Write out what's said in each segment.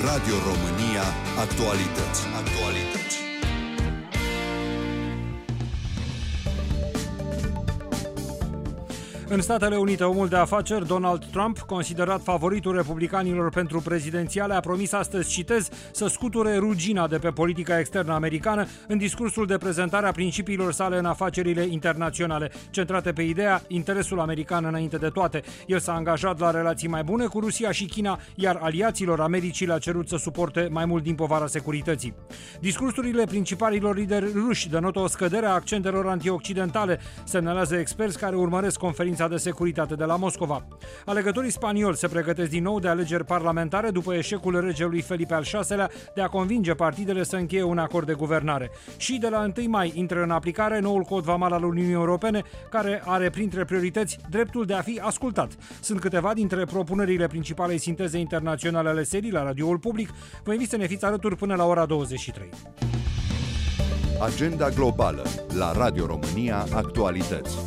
Radio România Actualități. În Statele Unite, omul de afaceri Donald Trump, considerat favoritul republicanilor pentru prezidențiale, a promis astăzi, citez, să scuture rugina de pe politica externă americană în discursul de prezentare a principiilor sale în afacerile internaționale, centrate pe ideea interesul american înainte de toate. El s-a angajat la relații mai bune cu Rusia și China, iar aliaților Americii le-a cerut să suporte mai mult din povara securității. Discursurile principalilor lideri ruși denotă o scădere a accentelor antioccidentale, semnalează experți care urmăresc conferința de securitate de la Moscova. Alegătorii spanioli se pregătesc din nou de alegeri parlamentare după eșecul regelui Felipe al VI-lea de a convinge partidele să încheie un acord de guvernare. Și de la 1 mai intră în aplicare noul cod vamal al Uniunii Europene, care are printre priorități dreptul de a fi ascultat. Sunt câteva dintre propunerile principalei sinteze internaționale ale serii la radioul public. Vă invit să ne fiți alături până la ora 23. Agenda globală la Radio România Actualități.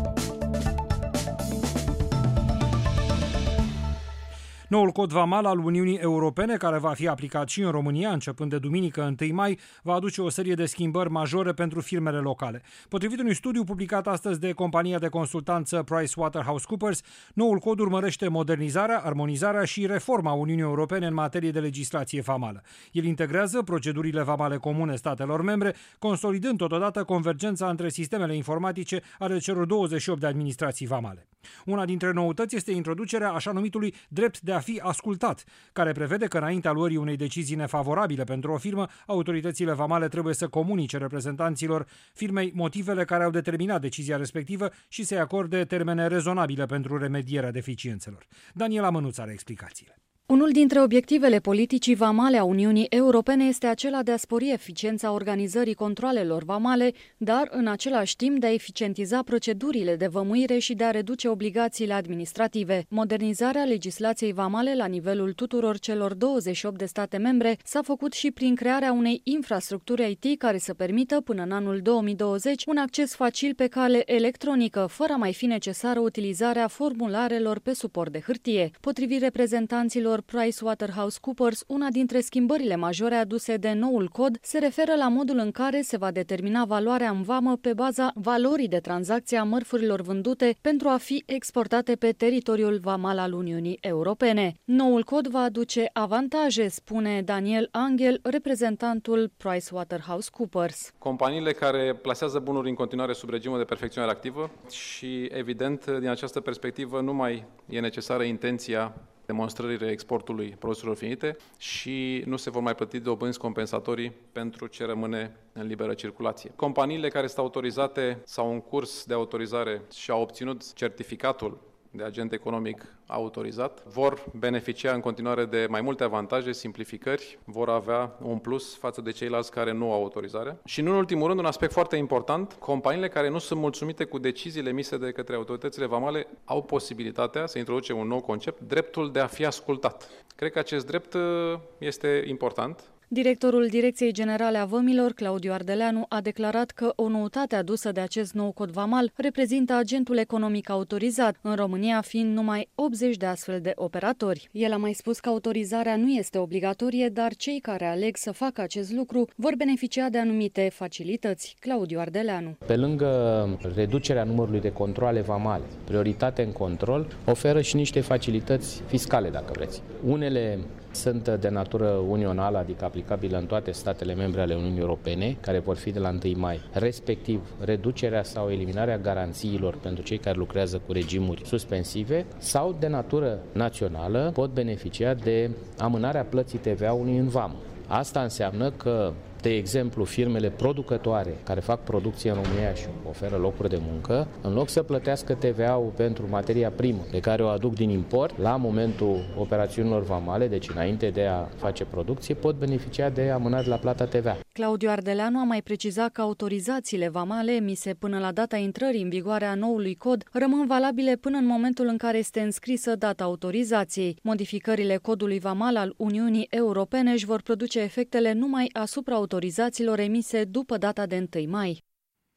Noul cod vamal al Uniunii Europene, care va fi aplicat și în România, începând de duminică 1 mai, va aduce o serie de schimbări majore pentru firmele locale. Potrivit unui studiu publicat astăzi de compania de consultanță PricewaterhouseCoopers, noul cod urmărește modernizarea, armonizarea și reforma Uniunii Europene în materie de legislație vamală. El integrează procedurile vamale comune statelor membre, consolidând totodată convergența între sistemele informatice ale celor 28 de administrații vamale. Una dintre noutăți este introducerea așa numitului drept de a fi ascultat, care prevede că înaintea luării unei decizii nefavorabile pentru o firmă, autoritățile vamale trebuie să comunice reprezentanților firmei motivele care au determinat decizia respectivă și să-i acorde termene rezonabile pentru remedierea deficiențelor. Daniela Mănuț are explicațiile. Unul dintre obiectivele politicii vamale a Uniunii Europene este acela de a spori eficiența organizării controalelor vamale, dar în același timp de a eficientiza procedurile de vămuire și de a reduce obligațiile administrative. Modernizarea legislației vamale la nivelul tuturor celor 28 de state membre s-a făcut și prin crearea unei infrastructuri IT care să permită până în anul 2020 un acces facil pe cale electronică, fără a mai fi necesară utilizarea formularelor pe suport de hârtie. Potrivit reprezentanților PricewaterhouseCoopers, una dintre schimbările majore aduse de noul cod se referă la modul în care se va determina valoarea în vamă pe baza valorii de tranzacție a mărfurilor vândute pentru a fi exportate pe teritoriul vamal al Uniunii Europene. Noul cod va aduce avantaje, spune Daniel Angel, reprezentantul PricewaterhouseCoopers. Companiile care plasează bunuri în continuare sub regimul de perfecționare activă și, evident, din această perspectivă nu mai e necesară intenția demonstrările exportului produselor finite și nu se vor mai plăti dobânzi compensatorii pentru ce rămâne în liberă circulație. Companiile care sunt autorizate sau în curs de autorizare și au obținut certificatul de agent economic autorizat vor beneficia în continuare de mai multe avantaje, simplificări, vor avea un plus față de ceilalți care nu au autorizare. Și în ultimul rând, un aspect foarte important, companiile care nu sunt mulțumite cu deciziile emise de către autoritățile vamale au posibilitatea să introduce un nou concept, dreptul de a fi ascultat. Cred că acest drept este important. Directorul Direcției Generale a Vămilor, Claudiu Ardeleanu, a declarat că o noutate adusă de acest nou cod vamal reprezintă agentul economic autorizat, în România fiind numai 80 de astfel de operatori. El a mai spus că autorizarea nu este obligatorie, dar cei care aleg să facă acest lucru vor beneficia de anumite facilități. Claudiu Ardeleanu. Pe lângă reducerea numărului de controale vamale, prioritate în control, oferă și niște facilități fiscale, dacă vreți. Unele sunt de natură unională, adică aplicabilă în toate statele membre ale Uniunii Europene, care vor fi de la 1 mai, respectiv reducerea sau eliminarea garanțiilor pentru cei care lucrează cu regimuri suspensive, sau de natură națională pot beneficia de amânarea plății TVA-ului în vamă. Asta înseamnă că, de exemplu, firmele producătoare care fac producție în România și oferă locuri de muncă, în loc să plătească TVA-ul pentru materia primă pe care o aduc din import, la momentul operațiunilor vamale, deci înainte de a face producție, pot beneficia de amânare la plata TVA. Claudiu Ardeleanu a mai precizat că autorizațiile vamale emise până la data intrării în vigoare a noului cod rămân valabile până în momentul în care este înscrisă data autorizației. Modificările codului vamal al Uniunii Europene își vor produce efectele numai asupra autorizațiilor emise după data de 1 mai.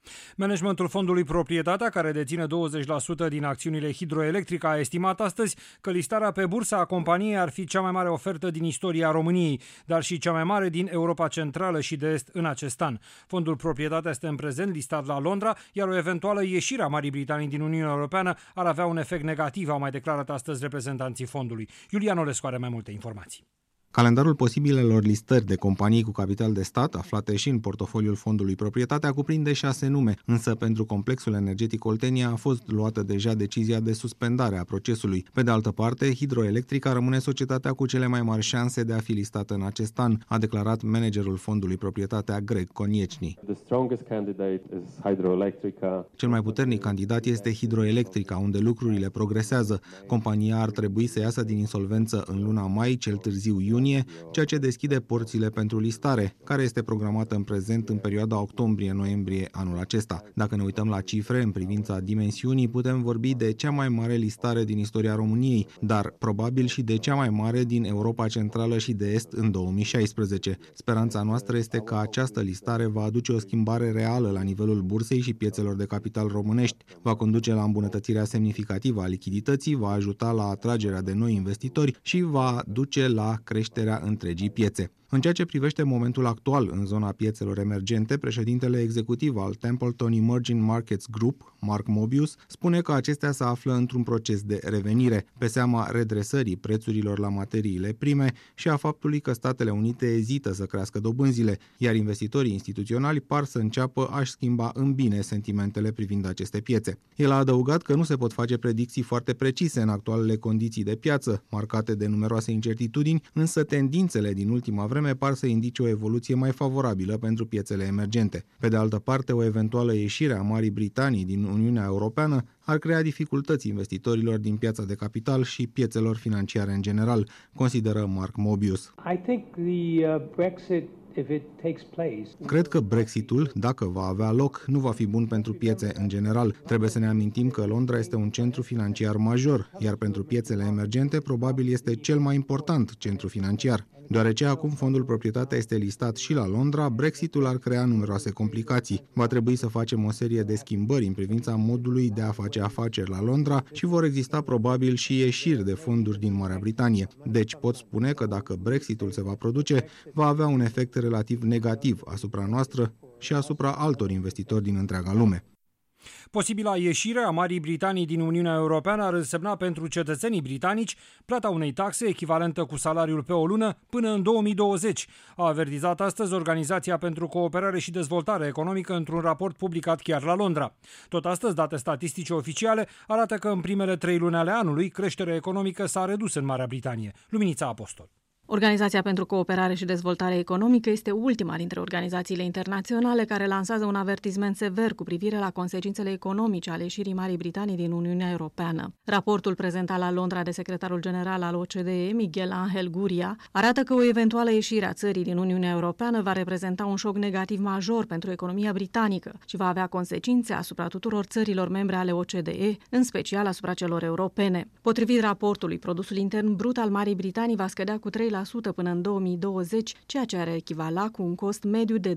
Managementul fondului Proprietatea, care deține 20% din acțiunile Hidroelectrica, a estimat astăzi că listarea pe bursă a companiei ar fi cea mai mare ofertă din istoria României, dar și cea mai mare din Europa Centrală și de Est în acest an. Fondul Proprietatea este în prezent listat la Londra, iar o eventuală ieșire a Marii Britanii din Uniunea Europeană ar avea un efect negativ, au mai declarat astăzi reprezentanții fondului. Iulian Olescu are mai multe informații. Calendarul posibilelor listări de companii cu capital de stat, aflate și în portofoliul fondului Proprietatea, cuprinde 6 nume, însă pentru complexul energetic Oltenia a fost luată deja decizia de suspendare a procesului. Pe de altă parte, Hidroelectrica rămâne societatea cu cele mai mari șanse de a fi listată în acest an, a declarat managerul fondului Proprietatea, Greg Konieczny. Cel mai puternic candidat este Hidroelectrica, unde lucrurile progresează. Compania ar trebui să iasă din insolvență în luna mai, cel târziu iunie, ceea ce deschide porțile pentru listare, care este programată în prezent în perioada octombrie-noiembrie anul acesta. Dacă ne uităm la cifre în privința dimensiunii, putem vorbi de cea mai mare listare din istoria României, dar probabil și de cea mai mare din Europa Centrală și de Est în 2016. Speranța noastră este că această listare va aduce o schimbare reală la nivelul bursei și piețelor de capital românești, va conduce la îmbunătățirea semnificativă a lichidității, va ajuta la atragerea de noi investitori și va duce la creșterea întregii piețe. În ceea ce privește momentul actual în zona piețelor emergente, președintele executiv al Templeton Emerging Markets Group, Mark Mobius, spune că acestea se află într-un proces de revenire, pe seama redresării prețurilor la materiile prime și a faptului că Statele Unite ezită să crească dobânzile, iar investitorii instituționali par să înceapă a-și schimba în bine sentimentele privind aceste piețe. El a adăugat că nu se pot face predicții foarte precise în actualele condiții de piață, marcate de numeroase incertitudini, însă tendințele din ultima vreme par să indice o evoluție mai favorabilă pentru piețele emergente. Pe de altă parte, o eventuală ieșire a Marii Britanii din Uniunea Europeană ar crea dificultăți investitorilor din piața de capital și piețelor financiare în general, consideră Mark Mobius. Cred că Brexitul, dacă va avea loc, nu va fi bun pentru piețe în general. Trebuie să ne amintim că Londra este un centru financiar major, iar pentru piețele emergente probabil este cel mai important centru financiar. Deoarece acum fondul Proprietatea este listat și la Londra, Brexitul ar crea numeroase complicații. Va trebui să facem o serie de schimbări în privința modului de a face afaceri la Londra și vor exista probabil și ieșiri de fonduri din Marea Britanie. Deci pot spune că dacă Brexitul se va produce, va avea un efect relativ negativ asupra noastră și asupra altor investitori din întreaga lume. Posibila ieșire a Marii Britanii din Uniunea Europeană ar însemna pentru cetățenii britanici plata unei taxe echivalentă cu salariul pe o lună până în 2020, a avertizat astăzi Organizația pentru Cooperare și Dezvoltare Economică într-un raport publicat chiar la Londra. Tot astăzi, date statistice oficiale arată că în primele 3 luni ale anului creșterea economică s-a redus în Marea Britanie. Luminița Apostol. Organizația pentru Cooperare și Dezvoltare Economică este ultima dintre organizațiile internaționale care lansează un avertisment sever cu privire la consecințele economice ale ieșirii Marii Britanii din Uniunea Europeană. Raportul prezentat la Londra de secretarul general al OCDE, Miguel Ángel Gurría, arată că o eventuală ieșire a țării din Uniunea Europeană va reprezenta un șoc negativ major pentru economia britanică și va avea consecințe asupra tuturor țărilor membre ale OCDE, în special asupra celor europene. Potrivit raportului, produsul intern brut al Marii Britanii va scădea cu 3% până în 2020, ceea ce ar echivala cu un cost mediu de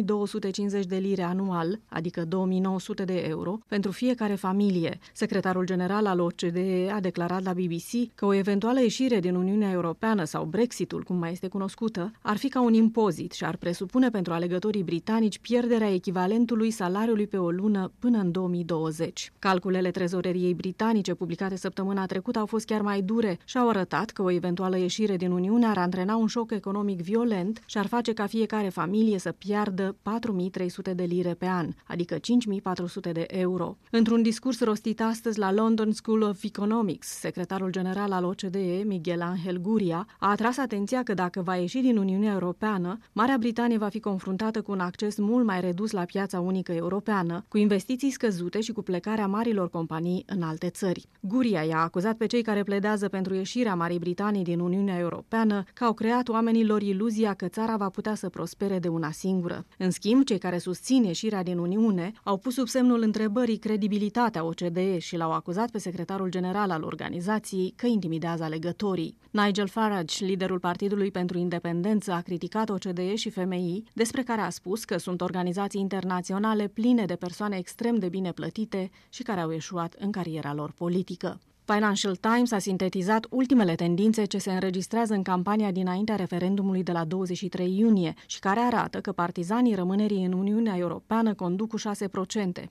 2250 de lire anual, adică 2900 de euro, pentru fiecare familie. Secretarul general al OCDE a declarat la BBC că o eventuală ieșire din Uniunea Europeană sau Brexitul, cum mai este cunoscută, ar fi ca un impozit și ar presupune pentru alegătorii britanici pierderea echivalentului salariului pe o lună până în 2020. Calculele trezoreriei britanice publicate săptămâna trecută au fost chiar mai dure și au arătat că o eventuală ieșire din Uniune ar antrena un șoc economic violent și ar face ca fiecare familie să piardă 4.300 de lire pe an, adică 5.400 de euro. Într-un discurs rostit astăzi la London School of Economics, secretarul general al OCDE, Miguel Ángel Gurría, a atras atenția că dacă va ieși din Uniunea Europeană, Marea Britanie va fi confruntată cu un acces mult mai redus la piața unică europeană, cu investiții scăzute și cu plecarea marilor companii în alte țări. Gurría i-a acuzat pe cei care pledează pentru ieșirea Marii Britanii din Uniunea Europeană Europeană că au creat oamenilor iluzia că țara va putea să prospere de una singură. În schimb, cei care susțin ieșirea din Uniune au pus sub semnul întrebării credibilitatea OCDE și l-au acuzat pe secretarul general al organizației că intimidează alegătorii. Nigel Farage, liderul Partidului pentru Independență, a criticat OCDE și FMI, despre care a spus că sunt organizații internaționale pline de persoane extrem de bine plătite și care au eșuat în cariera lor politică. Financial Times a sintetizat ultimele tendințe ce se înregistrează în campania dinaintea referendumului de la 23 iunie și care arată că partizanii rămânerii în Uniunea Europeană conduc cu 6%,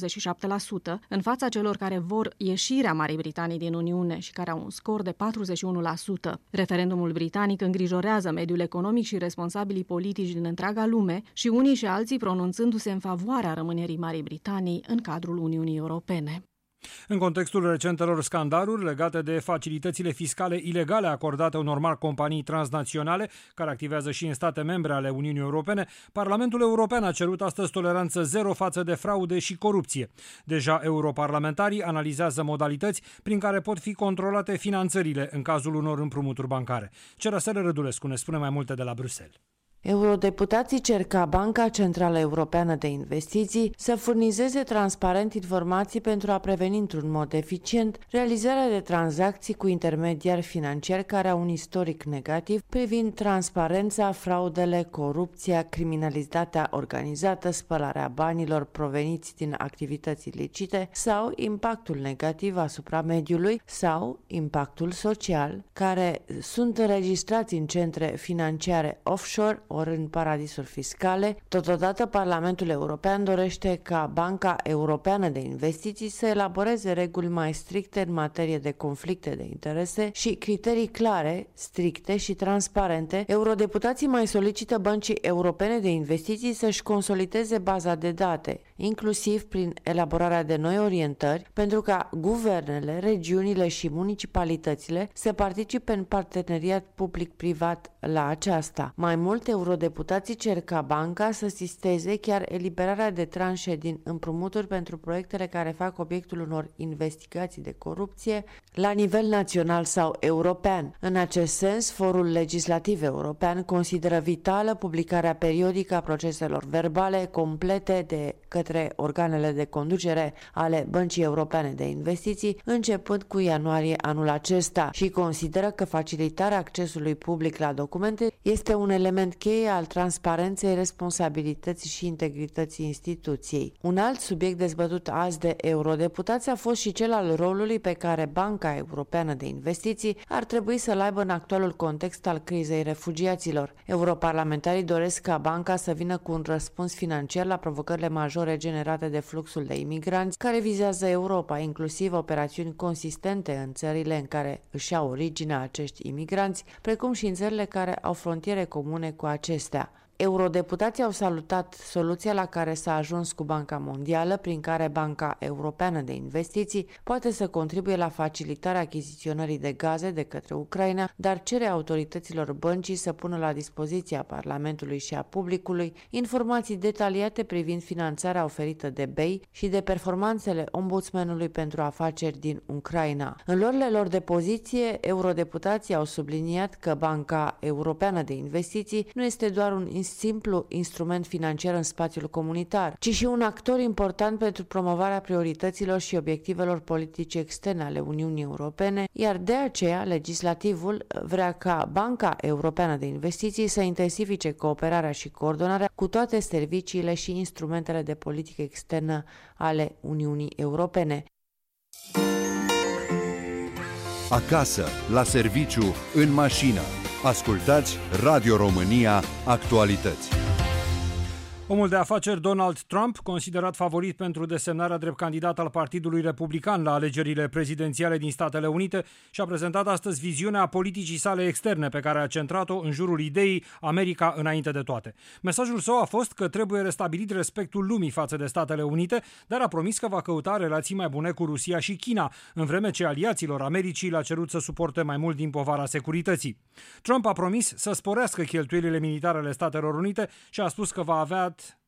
47%, în fața celor care vor ieșirea Marii Britanii din Uniune și care au un scor de 41%. Referendumul britanic îngrijorează mediul economic și responsabilii politici din întreaga lume și unii și alții pronunțându-se în favoarea rămânerii Marii Britanii în cadrul Uniunii Europene. În contextul recentelor scandaluri legate de facilitățile fiscale ilegale acordate unor mari companii transnaționale care activează și în state membre ale Uniunii Europene, Parlamentul European a cerut astăzi toleranță zero față de fraude și corupție. Deja europarlamentarii analizează modalități prin care pot fi controlate finanțările în cazul unor împrumuturi bancare. Cerasele Rădulescu ne spune mai multe de la Bruxelles. Eurodeputații cer ca Banca Centrală Europeană de Investiții să furnizeze transparent informații pentru a preveni într-un mod eficient realizarea de tranzacții cu intermediari financiari care au un istoric negativ privind transparența, fraudele, corupția, criminalitatea organizată, spălarea banilor proveniți din activități ilicite sau impactul negativ asupra mediului sau impactul social, care sunt înregistrați în centre financiare offshore ori în paradisuri fiscale. Totodată, Parlamentul European dorește ca Banca Europeană de Investiții să elaboreze reguli mai stricte în materie de conflicte de interese și criterii clare, stricte și transparente. Eurodeputații mai solicită Băncii Europene de Investiții să-și consolideze baza de date, inclusiv prin elaborarea de noi orientări, pentru ca guvernele, regiunile și municipalitățile să participe în parteneriat public-privat la aceasta. Mai mult, eurodeputații cer ca banca să sisteze chiar eliberarea de tranșe din împrumuturi pentru proiectele care fac obiectul unor investigații de corupție la nivel național sau european. În acest sens, Forul Legislativ European consideră vitală publicarea periodică a proceselor verbale complete de către organele de conducere ale Băncii Europene de Investiții, începând cu ianuarie anul acesta, și consideră că facilitarea accesului public la documente este un element cheie al transparenței, responsabilității și integrității instituției. Un alt subiect dezbătut azi de eurodeputați a fost și cel al rolului pe care Banca Europeană de Investiții ar trebui să-l aibă în actualul context al crizei refugiaților. Europarlamentarii doresc ca banca să vină cu un răspuns financiar la provocările majore generate de fluxul de imigranți care vizează Europa, inclusiv operațiuni consistente în țările în care își au originea acești imigranți, precum și în țările care au frontiere comune cu acestea. Eurodeputații au salutat soluția la care s-a ajuns cu Banca Mondială, prin care Banca Europeană de Investiții poate să contribuie la facilitarea achiziționării de gaze de către Ucraina, dar cere autorităților băncii să pună la dispoziția Parlamentului și a publicului informații detaliate privind finanțarea oferită de BEI și de performanțele ombudsmanului pentru afaceri din Ucraina. În luările lor de poziție, eurodeputații au subliniat că Banca Europeană de Investiții nu este doar un simplu instrument financiar în spațiul comunitar, ci și un actor important pentru promovarea priorităților și obiectivelor politice externe ale Uniunii Europene, iar de aceea legislativul vrea ca Banca Europeană de Investiții să intensifice cooperarea și coordonarea cu toate serviciile și instrumentele de politică externă ale Uniunii Europene. Acasă, la serviciu, în mașină. Ascultați Radio România Actualități. Omul de afaceri Donald Trump, considerat favorit pentru desemnarea drept candidat al Partidului Republican la alegerile prezidențiale din Statele Unite, și-a prezentat astăzi viziunea politicii sale externe, pe care a centrat-o în jurul ideii America înainte de toate. Mesajul său a fost că trebuie restabilit respectul lumii față de Statele Unite, dar a promis că va căuta relații mai bune cu Rusia și China, în vreme ce aliaților Americii le-a cerut să suporte mai mult din povara securității. Trump a promis să sporească cheltuielile militare ale Statelor Unite și a spus că va avea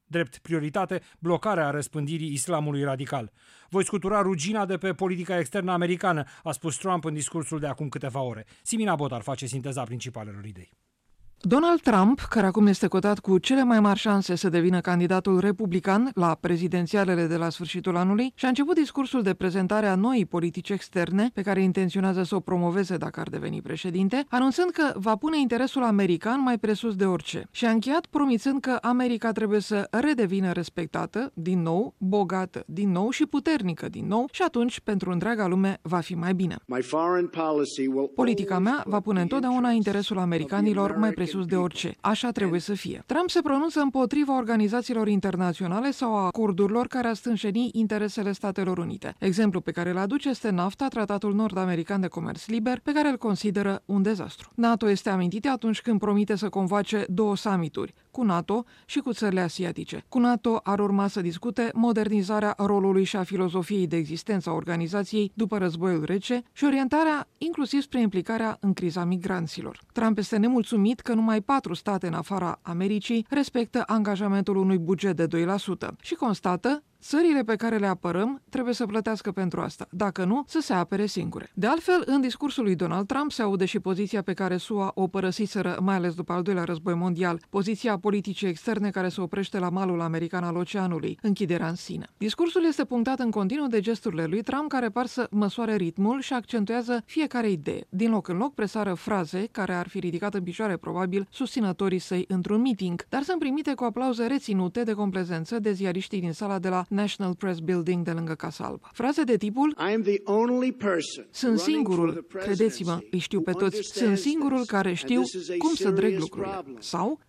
drept prioritate blocarea răspândirii islamului radical. Voi scutura rugina de pe politica externă americană, a spus Trump în discursul de acum câteva ore. Simina Botar face sinteza principalelor idei. Donald Trump, care acum este cotat cu cele mai mari șanse să devină candidatul republican la prezidențialele de la sfârșitul anului, și-a început discursul de prezentare a noii politici externe, pe care intenționează să o promoveze dacă ar deveni președinte, anunțând că va pune interesul american mai presus de orice. Și a încheiat promițând că America trebuie să redevină respectată, din nou, bogată, din nou și puternică, din nou, și atunci, pentru întreaga lume, va fi mai bine. Politica mea va pune întotdeauna interesul americanilor mai presus de orice. Așa trebuie să fie. Trump se pronunță împotriva organizațiilor internaționale sau a acordurilor care ar stânjeni interesele Statelor Unite. Exemplu pe care îl aduce este NAFTA, Tratatul Nord-American de Comerț Liber, pe care îl consideră un dezastru. NATO este amintit atunci când promite să convoace 2 summituri, cu NATO și cu țările asiatice. Cu NATO ar urma să discute modernizarea rolului și a filozofiei de existență a organizației după războiul rece și orientarea inclusiv spre implicarea în criza migranților. Trump este nemulțumit că numai 4 state în afara Americii respectă angajamentul unui buget de 2% și constată: țările pe care le apărăm trebuie să plătească pentru asta, dacă nu, să se apere singure. De altfel, în discursul lui Donald Trump se aude și poziția pe care SUA o părăsiseră, mai ales după al doilea război mondial, poziția politicii externe care se oprește la malul american al oceanului, închiderea în sine. Discursul este punctat în continuu de gesturile lui Trump, care par să măsoare ritmul și accentuează fiecare idee. Din loc în loc presară fraze care ar fi ridicat în picioare probabil susținătorii săi într-un meeting, dar sunt primite cu aplauze reținute de complezență de ziariștii din sala de la National Press Building de lângă Casa Albă. Fraze de tipul: sunt singurul, credeți-mă, îi știu pe toți, sunt singurul care știu cum să dreg lucrurile. Sau: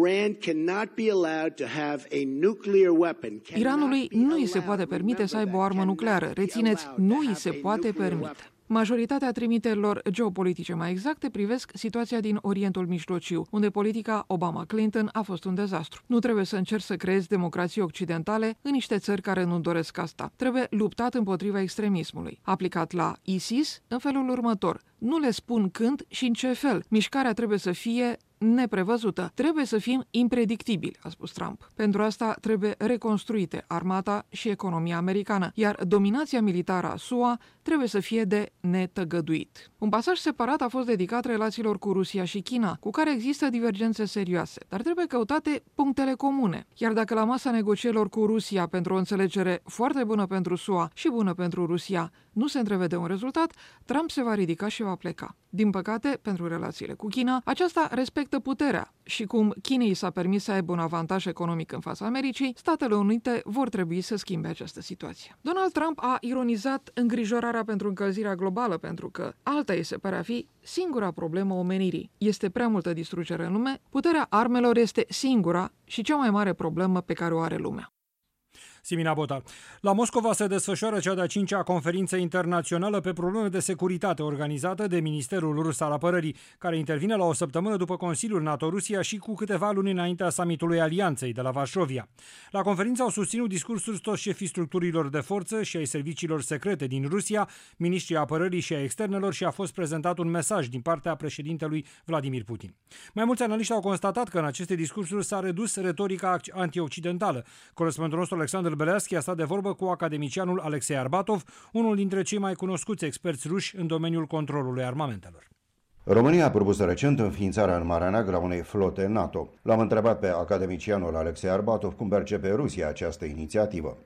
Iranului nu îi se poate permite să aibă o armă nucleară. Rețineți, nu îi se poate permite. Majoritatea trimiterilor geopolitice mai exacte privesc situația din Orientul Mijlociu, unde politica Obama-Clinton a fost un dezastru. Nu trebuie să încerci să creezi democrații occidentale în niște țări care nu doresc asta. Trebuie luptat împotriva extremismului. Aplicat la ISIS în felul următor: nu le spun când și în ce fel. Mișcarea trebuie să fie neprevăzută. Trebuie să fim impredictibili, a spus Trump. Pentru asta trebuie reconstruite armata și economia americană, iar dominația militară a SUA trebuie să fie de netăgăduit. Un pasaj separat a fost dedicat relațiilor cu Rusia și China, cu care există divergențe serioase, dar trebuie căutate punctele comune. Iar dacă la masa negocierilor cu Rusia pentru o înțelegere foarte bună pentru SUA și bună pentru Rusia nu se întrevede un rezultat, Trump se va ridica și va pleca. Din păcate, pentru relațiile cu China, aceasta respectă puterea și cum Chinei s-a permis să aibă un avantaj economic în fața Americii, Statele Unite vor trebui să schimbe această situație. Donald Trump a ironizat îngrijorarea pentru încălzirea globală, pentru că alta îi se pare a fi singura problemă omenirii. Este prea multă distrugere în lume, puterea armelor este singura și cea mai mare problemă pe care o are lumea. Simina Botar. La Moscova se desfășoară cea de-a 5-a conferință internațională pe probleme de securitate organizată de Ministerul Rus al Apărării, care intervine la o săptămână după Consiliul NATO-Rusia și cu câteva luni înaintea summitului Alianței de la Varșovia. La conferință au susținut discursuri toți șefii structurilor de forță și ai serviciilor secrete din Rusia, ministrii apărării și ai externelor și a fost prezentat un mesaj din partea președintelui Vladimir Putin. Mai mulți analiști au constatat că în aceste discursuri s-a redus retorica antioccidentală. Corespondentul nostru Alexandru Beleaschi a stat de vorbă cu academicianul Alexei Arbatov, unul dintre cei mai cunoscuți experți ruși în domeniul controlului armamentelor. România a propus recent înființarea în Marea Neagră a unei flote NATO. L-am întrebat pe academicianul Alexei Arbatov cum percepe Rusia această inițiativă.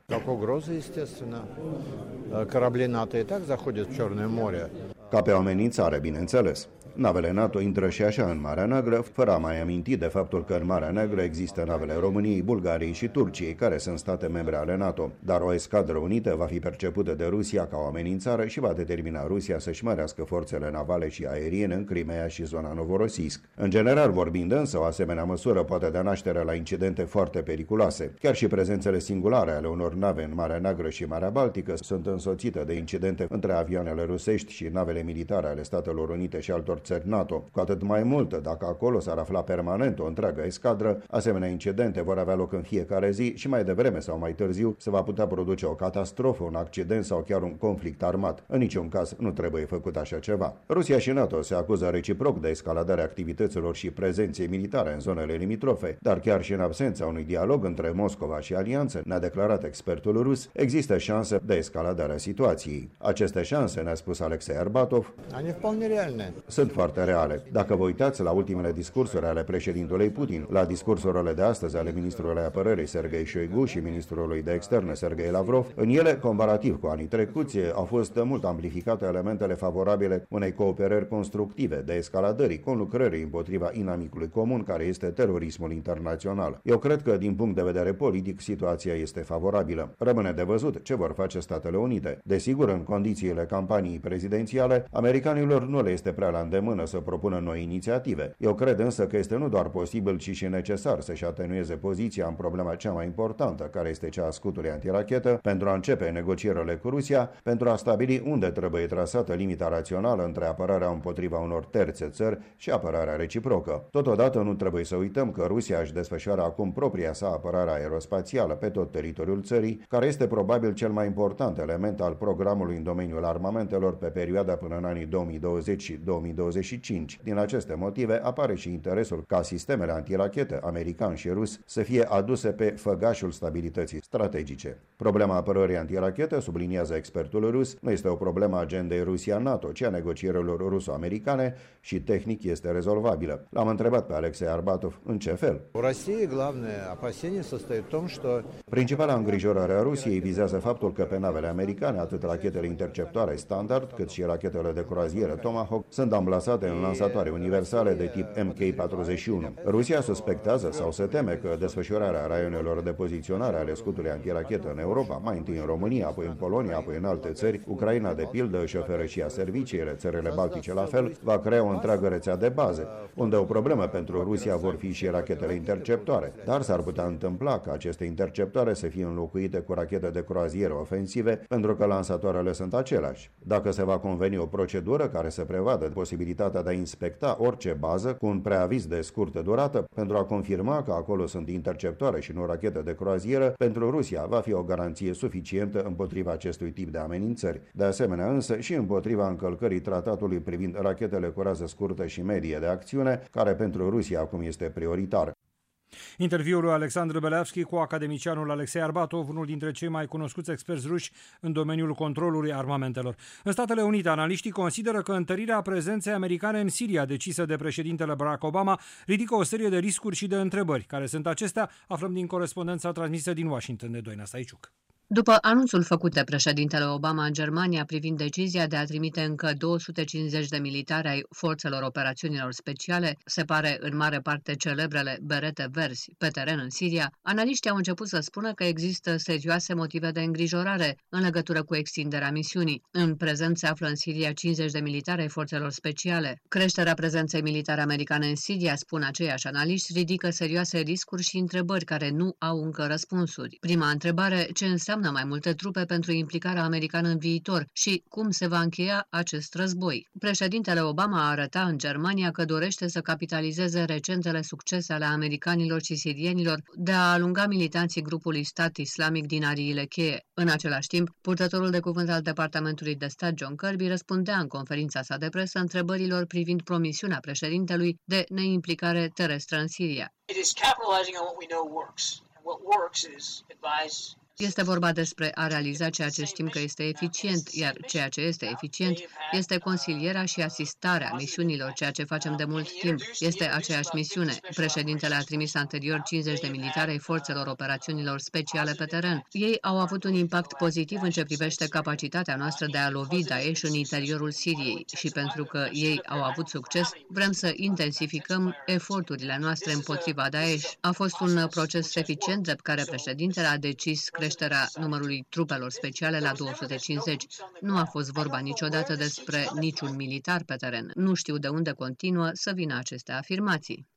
Ca pe o amenințare, bineînțeles. Navele NATO intră și așa în Marea Neagră, fără a mai aminti de faptul că în Marea Neagră există navele României, Bulgariei și Turciei, care sunt state membre ale NATO. Dar o escadră unită va fi percepută de Rusia ca o amenințare și va determina Rusia să-și mărească forțele navale și aeriene în Crimea și zona Novorossiysk. În general vorbind însă, o asemenea măsură poate da naștere la incidente foarte periculoase. Chiar și prezențele singulare ale unor nave în Marea Neagră și Marea Baltică sunt însoțite de incidente între avioanele rusești și navele militare ale Statelor Unite și altor țări NATO. Cu atât mai mult, dacă acolo s-ar afla permanent o întreagă escadră, asemenea incidente vor avea loc în fiecare zi și mai devreme sau mai târziu se va putea produce o catastrofă, un accident sau chiar un conflict armat. În niciun caz nu trebuie făcut așa ceva. Rusia și NATO se acuză reciproc de escaladarea activităților și prezenței militare în zonele limitrofe, dar chiar și în absența unui dialog între Moscova și alianță, ne-a declarat expertul rus, există șanse de escaladare a situației. Aceste șanse, ne-a spus Alexei Arbatov, sunt foarte reale. Dacă vă uitați la ultimele discursuri ale președintelui Putin, la discursurile de astăzi ale ministrului apărării Sergei Shoigu și ministrului de externe Sergei Lavrov, în ele, comparativ cu anii trecuți, au fost mult amplificate elementele favorabile unei cooperări constructive, de escaladării, conlucrării împotriva inamicului comun care este terorismul internațional. Eu cred că, din punct de vedere politic, situația este favorabilă. Rămâne de văzut ce vor face Statele Unite. Desigur, în condițiile campaniei prezidențiale, americanilor nu le este prea la îndemână să propună noi inițiative. Eu cred însă că este nu doar posibil, ci și necesar să-și atenueze poziția în problema cea mai importantă, care este cea a scutului antirachetă, pentru a începe negocierile cu Rusia, pentru a stabili unde trebuie trasată limita rațională între apărarea împotriva unor terțe țări și apărarea reciprocă. Totodată nu trebuie să uităm că Rusia își desfășoară acum propria sa apărare aerospațială pe tot teritoriul țării, care este probabil cel mai important element al programului în domeniul armamentelor pe perioada până în anii 2020 și 2025. Din aceste motive apare și interesul ca sistemele antirachete american și rus să fie aduse pe făgașul stabilității strategice. Problema apărării antirachete, subliniază expertul rus, nu este o problemă a agendei Rusia-NATO, ci a negocierilor ruso-americane și tehnic este rezolvabilă. L-am întrebat pe Alexei Arbatov în ce fel. Principala îngrijorare a Rusiei vizează faptul că pe navele americane, atât rachetele interceptoare standard, cât și rachetele de croazieră Tomahawk sunt amplasate în lansatoare universale de tip Mk-41. Rusia suspectează sau se teme că desfășurarea raionelor de poziționare ale scutului antirachetă în Europa, mai întâi în România, apoi în Polonia, apoi în alte țări, Ucraina de pildă își oferă și ea serviciile, țările baltice la fel, va crea o întreagă rețea de baze, unde o problemă pentru Rusia vor fi și rachetele interceptoare, dar s-ar putea întâmpla ca aceste interceptoare să fie înlocuite cu rachete de croazieră ofensive, pentru că lansatoarele sunt aceleași. Dacă se va conveni o procedură care să prevadă posibilitatea de a inspecta orice bază cu un preaviz de scurtă durată pentru a confirma că acolo sunt interceptoare și nu rachete de croazieră, pentru Rusia va fi o garanție suficientă împotriva acestui tip de amenințări. De asemenea însă și împotriva încălcării tratatului privind rachetele cu rază scurtă și medie de acțiune, care pentru Rusia acum este prioritar. Interviul lui Alexandru Beleavski cu academicianul Alexei Arbatov, unul dintre cei mai cunoscuți experți ruși în domeniul controlului armamentelor. În Statele Unite, analiștii consideră că întărirea prezenței americane în Siria, decisă de președintele Barack Obama, ridică o serie de riscuri și de întrebări. Care sunt acestea? Aflăm din corespondența transmisă din Washington de Doina Staiciuc. După anunțul făcut de președintele Obama în Germania privind decizia de a trimite încă 250 de militari ai forțelor operațiunilor speciale, se pare în mare parte celebrele berete verzi, pe teren în Siria, analiștii au început să spună că există serioase motive de îngrijorare în legătură cu extinderea misiunii. În prezent se află în Siria 50 de militari ai forțelor speciale. Creșterea prezenței militare americane în Siria, spun aceiași analiști, ridică serioase riscuri și întrebări care nu au încă răspunsuri. Prima întrebare, ce înseamnă mai multe trupe pentru implicarea americană în viitor și cum se va încheia acest război. Președintele Obama a arătat în Germania că dorește să capitalizeze recentele succese ale americanilor și sirienilor de a alunga militanții grupului Stat Islamic din ariile cheie. În același timp, purtătorul de cuvânt al Departamentului de Stat John Kirby răspundea în conferința sa de presă întrebărilor privind promisiunea președintelui de neimplicare terestră în Siria. Este vorba despre a realiza ceea ce știm că este eficient, iar ceea ce este eficient este consilierea și asistarea misiunilor, ceea ce facem de mult timp. Este aceeași misiune. Președintele a trimis anterior 50 de militari ai forțelor operațiunilor speciale pe teren. Ei au avut un impact pozitiv în ce privește capacitatea noastră de a lovi Daesh în interiorul Siriei și pentru că ei au avut succes, vrem să intensificăm eforturile noastre împotriva Daesh. A fost un proces eficient, drept care președintele a decis creșterea numărului trupelor speciale la 250. Nu a fost vorba niciodată despre niciun militar pe teren. Nu știu de unde continuă să vină aceste afirmații.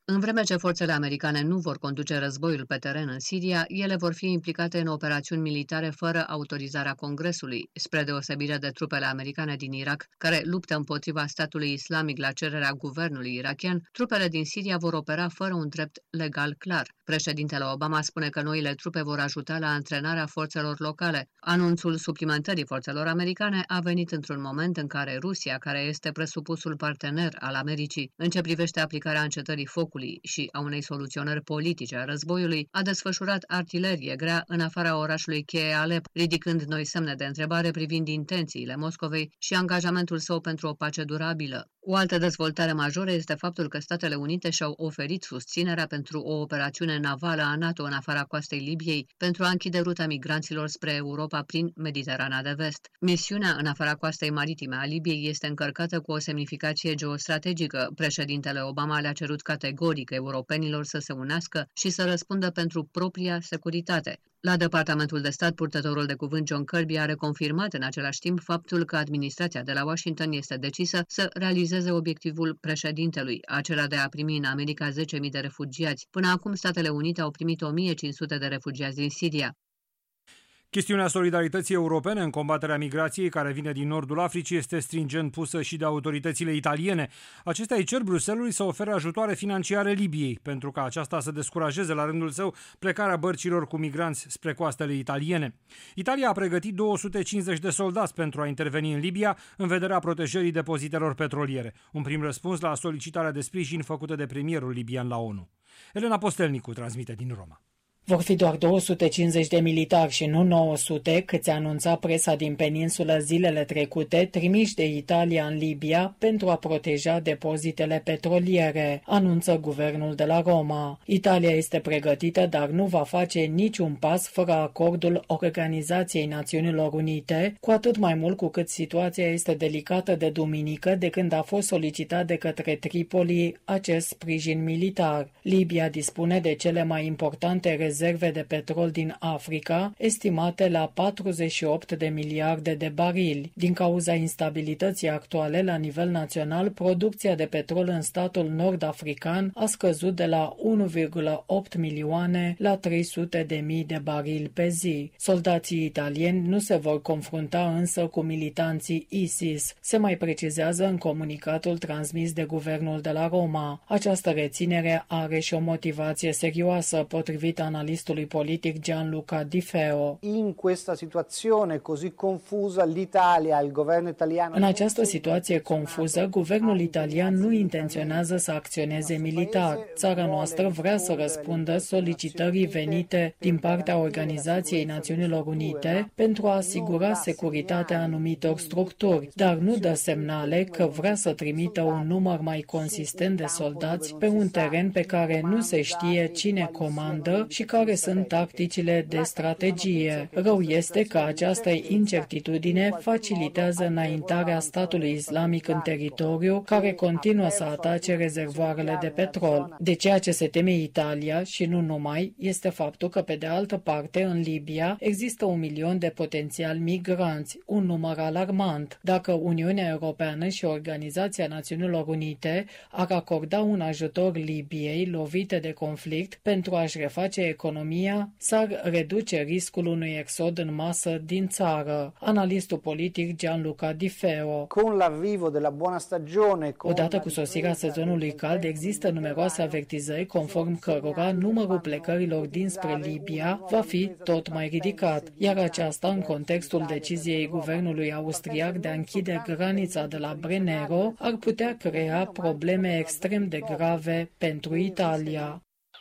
În vreme ce forțele americane nu vor conduce războiul pe teren în Siria, ele vor fi implicate în operațiuni militare fără autorizarea Congresului, spre deosebire de trupele americane din Irak, care luptă împotriva statului islamic la cererea guvernului irakian. Trupele din Siria vor opera fără un drept legal clar. Președintele Obama spune că noile trupe vor ajuta la antrenarea forțelor locale. Anunțul suplimentării forțelor americane a venit într-un moment în care Rusia, care este presupusul partener al Americii în ce privește aplicarea încetării focului și a unei soluționări politice a războiului, a desfășurat artilerie grea în afara orașului cheie Alep, ridicând noi semne de întrebare privind intențiile Moscovei și angajamentul său pentru o pace durabilă. O altă dezvoltare majoră este faptul că Statele Unite și-au oferit susținerea pentru o operațiune navală a NATO în afara coastei Libiei pentru a închide ruta migranților spre Europa prin Mediterana de Vest. Misiunea în afara coastei maritime a Libiei este încărcată cu o semnificație geostrategică. Președintele Obama le-a cerut categoric europenilor să se unească și să răspundă pentru propria securitate. La Departamentul de Stat, purtătorul de cuvânt John Kirby a reconfirmat în același timp faptul că administrația de la Washington este decisă să realizeze obiectivul președintelui, acela de a primi în America 10.000 de refugiați. Până acum, Statele Unite au primit 1.500 de refugiați din Siria. Chestiunea solidarității europene în combaterea migrației care vine din nordul Africii este stringent pusă și de autoritățile italiene. Acestea îi cer Bruxellesului să ofere ajutoare financiare Libiei, pentru ca aceasta să descurajeze la rândul său plecarea bărcilor cu migranți spre coastele italiene. Italia a pregătit 250 de soldați pentru a interveni în Libia în vederea protejării depozitelor petroliere. Un prim răspuns la solicitarea de sprijin făcută de premierul libian la ONU. Elena Postelnicu transmite din Roma. Vor fi doar 250 de militari și nu 900, câți anunța presa din peninsulă zilele trecute, trimiși de Italia în Libia pentru a proteja depozitele petroliere, anunță guvernul de la Roma. Italia este pregătită, dar nu va face niciun pas fără acordul Organizației Națiunilor Unite, cu atât mai mult cu cât situația este delicată de duminică, de când a fost solicitat de către Tripoli acest sprijin militar. Libia dispune de cele mai importante rezerve de petrol din Africa, estimate la 48 de miliarde de barili. Din cauza instabilității actuale la nivel național, producția de petrol în statul nord-african a scăzut de la 1,8 milioane la 300.000 de barili pe zi. Soldații italieni nu se vor confrunta însă cu militanții ISIS, se mai precizează în comunicatul transmis de guvernul de la Roma. Această reținere are și o motivație serioasă, potrivit analistului politic Gianluca Di Feo. În această situație confuză, guvernul italian nu intenționează să acționeze militar. Țara noastră vrea să răspundă solicitării venite din partea Organizației Națiunilor Unite pentru a asigura securitatea anumitor structuri, dar nu dă semnale că vrea să trimită un număr mai consistent de soldați pe un teren pe care nu se știe cine comandă și care sunt tacticile de strategie. Rău este că această incertitudine facilitează înaintarea statului islamic în teritoriu, care continuă să atace rezervoarele de petrol. De ceea ce se teme Italia, și nu numai, este faptul că, pe de altă parte, în Libia există 1 milion de potențiali migranți, un număr alarmant. Dacă Uniunea Europeană și Organizația Națiunilor Unite ar acorda un ajutor Libiei lovite de conflict pentru a-și reface economia, s-ar reduce riscul unui exod în masă din țară. Analistul politic Gianluca Di Feo. Odată cu sosirea sezonului cald, există numeroase avertizări conform cărora numărul plecărilor dinspre Libia va fi tot mai ridicat, iar aceasta în contextul deciziei guvernului austriac de a închide granița de la Brennero ar putea crea probleme extrem de grave pentru Italia.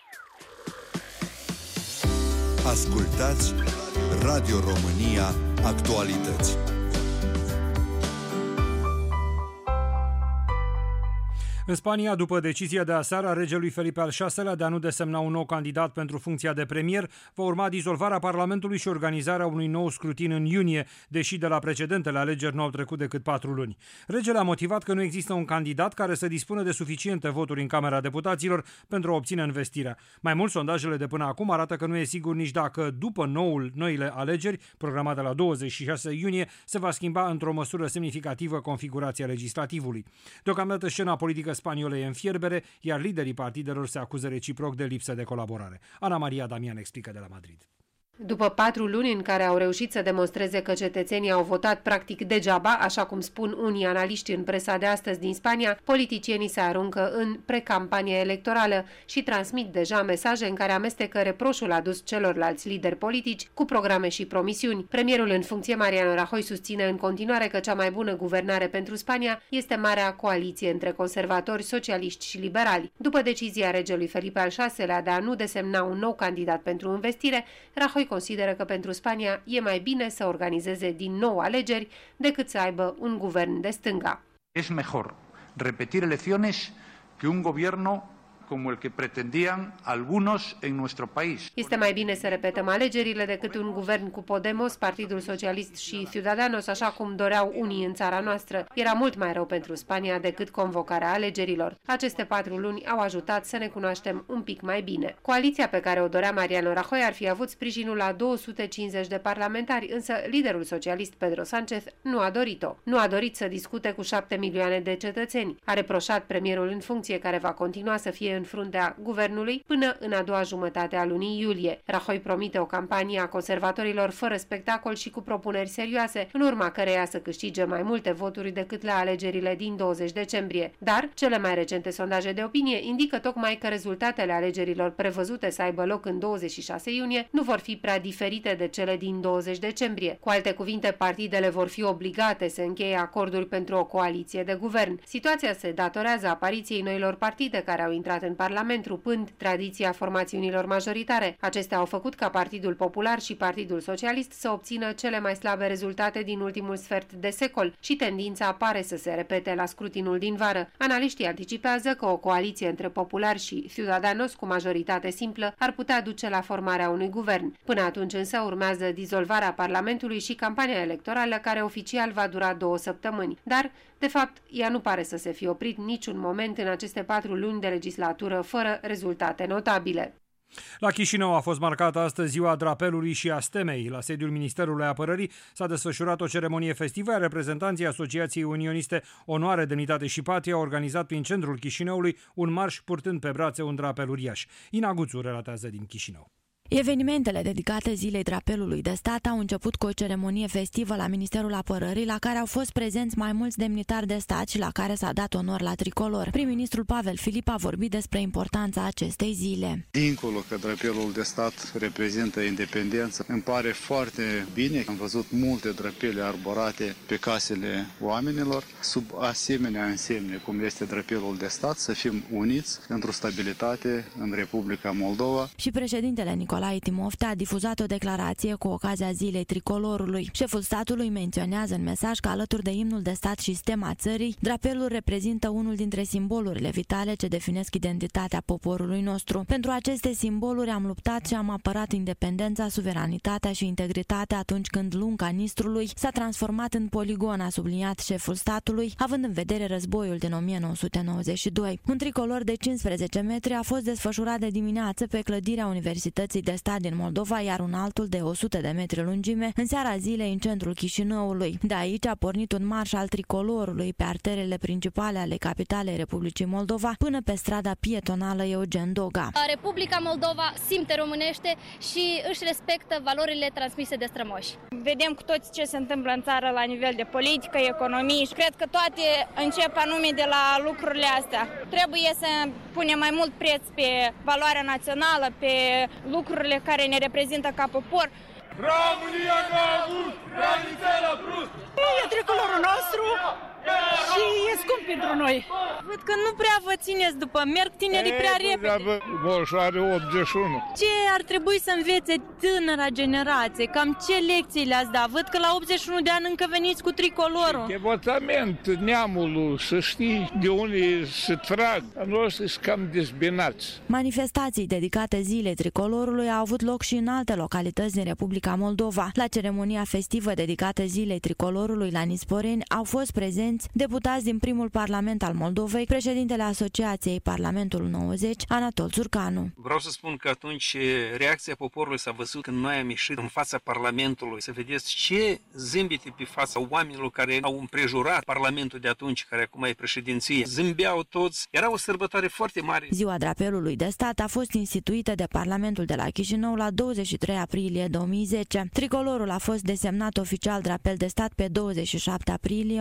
Ascultați Radio România Actualități. În Spania, după decizia de aseară a regelui Felipe al VI-lea de a nu desemna un nou candidat pentru funcția de premier, va urma dizolvarea Parlamentului și organizarea unui nou scrutin în iunie, deși de la precedentele alegeri nu au trecut decât 4 luni. Regele a motivat că nu există un candidat care să dispună de suficiente voturi în Camera Deputaților pentru a obține învestirea. Mai mult, sondajele de până acum arată că nu e sigur nici dacă, după noile alegeri, programate la 26 iunie, se va schimba într-o măsură semnificativă configurația legislativului. Deocamdată, scena politică spaniolă e în fierbere, iar liderii partidelor se acuză reciproc de lipsă de colaborare. Ana Maria Damian explică de la Madrid. După 4 luni în care au reușit să demonstreze că cetățenii au votat practic degeaba, așa cum spun unii analiști în presa de astăzi din Spania, politicienii se aruncă în precampania electorală și transmit deja mesaje în care amestecă reproșul adus celorlalți lideri politici cu programe și promisiuni. Premierul în funcție, Mariano Rajoy, susține în continuare că cea mai bună guvernare pentru Spania este marea coaliție între conservatori, socialiști și liberali. După decizia regelui Felipe al VI-lea de a nu desemna un nou candidat pentru investire, Rajoy consideră că pentru Spania e mai bine să organizeze din nou alegeri decât să aibă un guvern de stânga. Es mejor repetir elecciones que un gobierno como el que pretendían algunos en nuestro país. Este mai bine să repetăm alegerile decât un guvern cu Podemos, Partidul Socialist și Ciudadanos, așa cum doreau unii în țara noastră. Era mult mai rău pentru Spania decât convocarea alegerilor. Aceste 4 luni au ajutat să ne cunoaștem un pic mai bine. Coaliția pe care o dorea Mariano Rajoy ar fi avut sprijinul la 250 de parlamentari, însă liderul socialist Pedro Sánchez nu a dorit-o. Nu a dorit să discute cu 7 milioane de cetățeni. A reproșat premierul în funcție, care va continua să fie în fruntea guvernului până în a doua jumătate a lunii iulie. Rajoy promite o campanie a conservatorilor fără spectacol și cu propuneri serioase, în urma căreia să câștige mai multe voturi decât la alegerile din 20 decembrie. Dar cele mai recente sondaje de opinie indică tocmai că rezultatele alegerilor prevăzute să aibă loc în 26 iunie nu vor fi prea diferite de cele din 20 decembrie. Cu alte cuvinte, partidele vor fi obligate să încheie acorduri pentru o coaliție de guvern. Situația se datorează apariției noilor partide care au intrat în Parlament, rupând tradiția formațiunilor majoritare. Acestea au făcut ca Partidul Popular și Partidul Socialist să obțină cele mai slabe rezultate din ultimul sfert de secol și tendința pare să se repete la scrutinul din vară. Analiștii anticipează că o coaliție între Popular și Ciudadanos cu majoritate simplă ar putea duce la formarea unui guvern. Până atunci însă urmează dizolvarea Parlamentului și campania electorală, care oficial va dura 2 săptămâni. Dar, de fapt, ea nu pare să se fie oprit niciun moment în aceste 4 luni de legislatură fără rezultate notabile. La Chișinău a fost marcată astăzi ziua drapelului și a stemei. La sediul Ministerului Apărării s-a desfășurat o ceremonie festivă, iar reprezentanții Asociației Unioniste Onoare, Demnitate și Patrie au organizat prin centrul Chișinăului un marș purtând pe brațe un drapel uriaș. Ina Guțu relatează din Chișinău. Evenimentele dedicate Zilei Drapelului de Stat au început cu o ceremonie festivă la Ministerul Apărării, la care au fost prezenți mai mulți demnitari de stat și la care s-a dat onor la tricolor. Prim-ministrul Pavel Filip a vorbit despre importanța acestei zile. Dincolo că drapelul de stat reprezintă independență, îmi pare foarte bine. Am văzut multe drapele arborate pe casele oamenilor, sub asemenea însemne cum este drapelul de stat, să fim uniți pentru stabilitate în Republica Moldova. Și președintele Nicolae Timofte a difuzat o declarație cu ocazia Zilei Tricolorului. Șeful statului menționează în mesaj că alături de imnul de stat și stema țării, drapelul reprezintă unul dintre simbolurile vitale ce definesc identitatea poporului nostru. Pentru aceste simboluri am luptat și am apărat independența, suveranitatea și integritatea atunci când lunga Nistrului s-a transformat în poligon, a subliniat șeful statului, având în vedere războiul din 1992. Un tricolor de 15 metri a fost desfășurat de dimineață pe clădirea Universității de Stat din Moldova, iar un altul de 100 de metri lungime în seara zilei în centrul Chișinăului. De aici a pornit un marș al tricolorului pe arterele principale ale capitalei Republicii Moldova până pe strada pietonală Eugen Doga. Republica Moldova simte românește și își respectă valorile transmise de strămoși. Vedem cu toți ce se întâmplă în țară la nivel de politică, economie și cred că toate încep anume de la lucrurile astea. Trebuie să punem mai mult preț pe valoarea națională, pe lucrurile care ne reprezintă ca popor. România ca avut, granițe la brusc! E tricolorul nostru și e scump pentru noi. Văd că nu prea vă țineți după, merg tinerii prea repede. Boș are 81. Ce ar trebui să învețe tânăra generație? Cam ce lecții le-ați dat? Văd că la 81 de ani încă veniți cu tricolorul. Învățământ neamului, să știi de unde se trag. Noi sunt cam dezbinați. Manifestații dedicate Zilei Tricolorului au avut loc și în alte localități din Republica Moldova. La ceremonia festivă dedicată Zilei Tricolorului la Nisporeni au fost prezenți prezenți deputați din primul parlament al Moldovei, președintele Asociației Parlamentul 90, Anatol Țurcanu. Vreau să spun că atunci reacția poporului s-a văzut când noi am ieșit în fața Parlamentului. Să vedeți ce zâmbete pe fața oamenilor care au împrejurat Parlamentul de atunci, care acum e președinție. Zâmbeau toți. Era o sărbătoare foarte mare. Ziua drapelului de stat a fost instituită de Parlamentul de la Chișinău la 23 aprilie 2010. Tricolorul a fost desemnat oficial drapel de stat pe 27 aprilie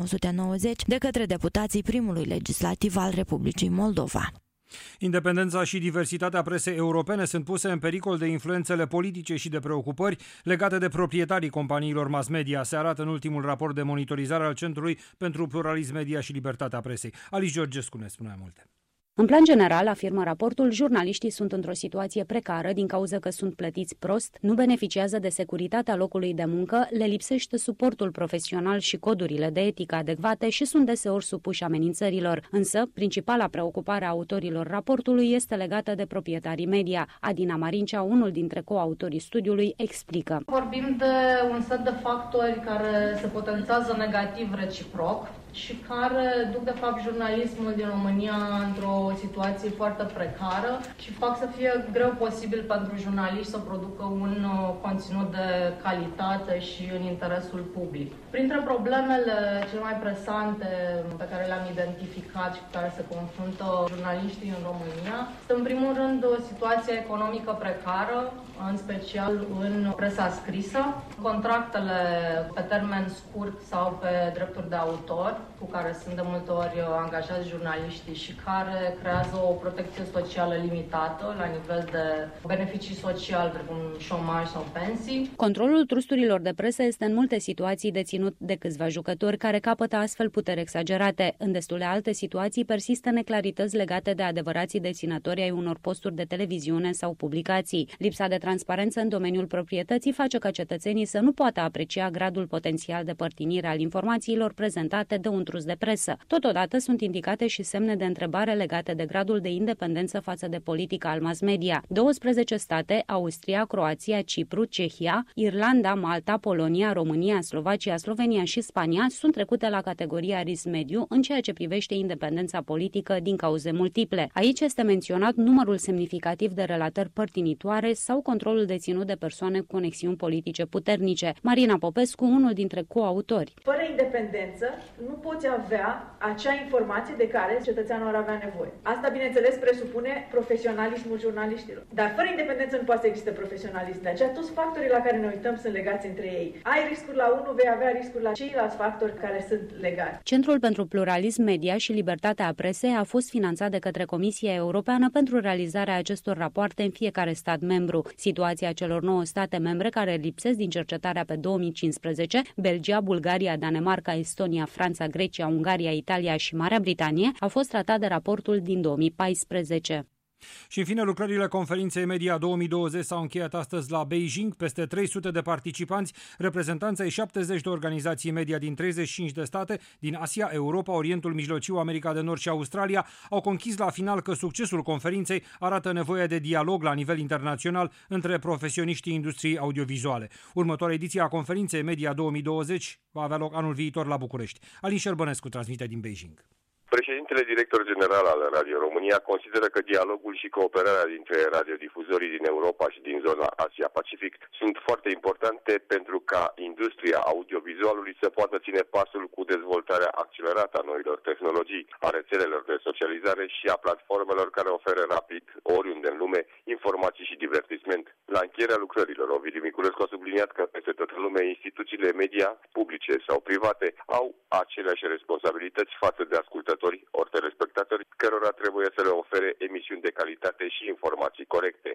1990 de către deputații primului legislativ al Republicii Moldova. Independența și diversitatea presei europene sunt puse în pericol de influențele politice și de preocupări legate de proprietarii companiilor mass media, se arată în ultimul raport de monitorizare al Centrului pentru Pluralism Media și Libertatea Presei. Alice Georgescu ne spune mai multe. În plan general, afirmă raportul, jurnaliștii sunt într-o situație precară din cauza că sunt plătiți prost, nu beneficiază de securitatea locului de muncă, le lipsește suportul profesional și codurile de etică adecvate și sunt deseori supuși amenințărilor. Însă, principala preocupare a autorilor raportului este legată de proprietarii media. Adina Marincea, unul dintre coautorii studiului, explică. Vorbim de un set de factori care se potențează negativ reciproc și care duc, de fapt, jurnalismul din România într-o situație foarte precară și fac să fie greu posibil pentru jurnaliști să producă un conținut de calitate și în interesul public. Printre problemele cele mai presante pe care le-am identificat și cu care se confruntă jurnaliștii în România este, în primul rând, o situație economică precară, în special în presa scrisă, contractele pe termen scurt sau pe drepturi de autor, cu care sunt de multe ori angajați jurnaliștii și care creează o protecție socială limitată la nivel de beneficii sociale, precum șomaj sau pensii. Controlul trusturilor de presă este în multe situații deținut de câțiva jucători care capătă astfel puteri exagerate. În destule alte situații persistă neclarități legate de adevărații deținători ai unor posturi de televiziune sau publicații. Lipsa de transparență în domeniul proprietății face ca cetățenii să nu poată aprecia gradul potențial de părtinire al informațiilor prezentate de un trus de presă. Totodată sunt indicate și semne de întrebare legate de gradul de independență față de politica al mass media. 12 state, Austria, Croația, Cipru, Cehia, Irlanda, Malta, Polonia, România, Slovacia, Slovenia și Spania sunt trecute la categoria risc mediu în ceea ce privește independența politică din cauze multiple. Aici este menționat numărul semnificativ de relatări părtinitoare sau controlul deținut de persoane cu conexiuni politice puternice. Marina Popescu, unul dintre coautori. Fără independență, nu poți avea acea informație de care cetățeanul ar avea nevoie. Asta, bineînțeles, presupune profesionalismul jurnaliștilor. Dar fără independență nu poate să existe profesionalism. De aceea, toți factorii la care ne uităm sunt legați între ei. Ai riscuri la unul, vei avea riscuri la ceilalți factori care sunt legați. Centrul pentru Pluralism Media și Libertatea Presei a fost finanțat de către Comisia Europeană pentru realizarea acestor rapoarte în fiecare stat membru. Situația celor 9 state membre care lipsesc din cercetarea pe 2015, Belgia, Bulgaria, Danemarca, Estonia, Franța, Grecia, Ungaria, Italia și Marea Britanie, a fost tratat de raportul din 2014. Și în fine, lucrările conferinței Media 2020 s-au încheiat astăzi la Beijing. Peste 300 de participanți, reprezentanți ai 70 de organizații media din 35 de state, din Asia, Europa, Orientul Mijlociu, America de Nord și Australia, au conchis la final că succesul conferinței arată nevoia de dialog la nivel internațional între profesioniștii industriei audiovizuale. Următoarea ediție a conferinței Media 2020 va avea loc anul viitor la București. Alin Șerbănescu transmite din Beijing. Președintele director general al Radio România consideră că dialogul și cooperarea dintre radiodifuzorii din Europa și din zona Asia-Pacific sunt foarte importante pentru ca industria audiovizualului să poată ține pasul cu dezvoltarea accelerată a noilor tehnologii, a rețelelor de socializare și a platformelor care oferă rapid, oriunde în lume, informații și divertisment. La încheierea lucrărilor, Ovidiu Miculescu a subliniat că peste tot în lume instituțiile media, publice sau private, au aceleași responsabilități față de ascultători ori telespectatori, cărora trebuie să le ofere emisiuni de calitate și informații corecte.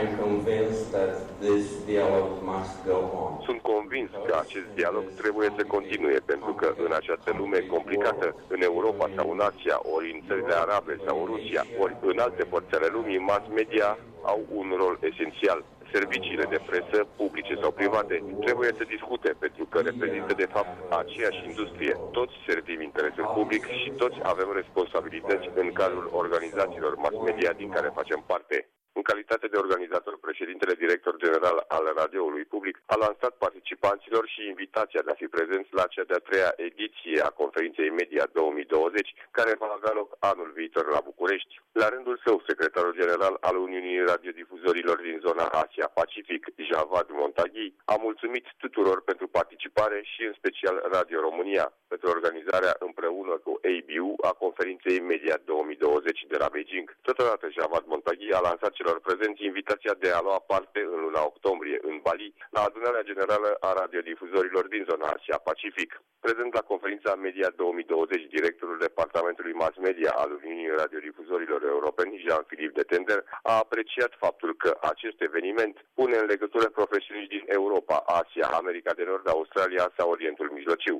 Sunt convins că acest dialog trebuie să continue, pentru că în această lume complicată, în Europa sau în Asia, ori în țările arabe sau în Rusia, ori în alte părți ale lumii, mass media au un rol esențial. Serviciile de presă, publice sau private, trebuie să discute, pentru că reprezintă de fapt aceeași industrie. Toți servim interesul public și toți avem responsabilități în cadrul organizațiilor mass media din care facem parte. În calitate de organizator, președintele director general al radioului public a lansat participanților și invitația de a fi prezenți la cea de-a treia ediție a conferinței Media 2020, care va avea loc anul viitor la București. La rândul său, secretarul general al Uniunii Radiodifuzorilor din zona Asia-Pacific, Javad Montaghi, a mulțumit tuturor pentru participare și în special Radio România pentru organizarea împreună cu ABU a conferinței Media 2020 de la Beijing. Totodată, Javad Montaghi a lansat celor prezenți invitația de a lua parte în luna octombrie în Bali la adunarea generală a radiodifuzorilor din zona Asia-Pacific. Prezent la conferința Media 2020, directorul departamentului mass media al Uniunii Radiodifuzorilor Europeni, Jean-Philippe de Tender, a apreciat faptul că acest eveniment pune în legătură profesioniști din Europa, Asia, America de Nord, Australia sau Orientul Mijlociu.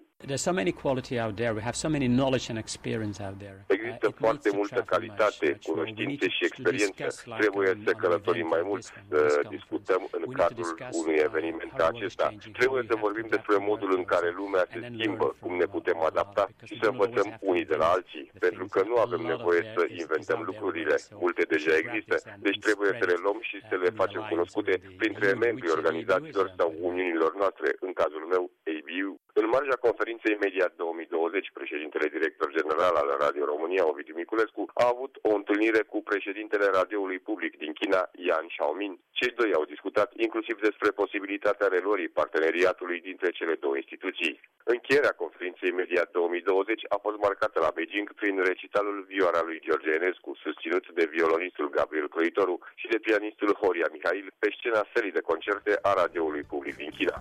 Există foarte multă calitate, cunoștințe și experiență. Trebuie să călătorim mai mult, să discutăm în cadrul unui eveniment ca acesta. Trebuie să vorbim despre modul în care lumea se schimbă, cum ne putem adapta și să învățăm unii de la alții, pentru că nu avem nevoie să inventăm lucrurile. Multe deja există, deci trebuie să le luăm și să le facem cunoscute printre membrii organizațiilor sau uniunilor noastre, în cazul meu, ABU. În marja conferinței Media 2020, președintele director general al Radio România, Ovidiu Miculescu, a avut o întâlnire cu președintele radioului public din China, Yan Xiaomin. Cei doi au discutat inclusiv despre posibilitatea reluării parteneriatului dintre cele două instituții. Încheierea conferinței Media 2020 a fost marcată la Beijing prin recitalul vioara lui George Enescu, susținut de violonistul Gabriel Croitoru și de pianistul Horia Mihail pe scena sălii de concerte a radioului public din China.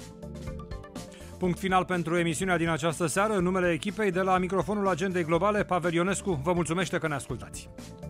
Punct final pentru emisiunea din această seară. În numele echipei de la microfonul Agendei Globale, Pavel Ionescu vă mulțumește că ne ascultați.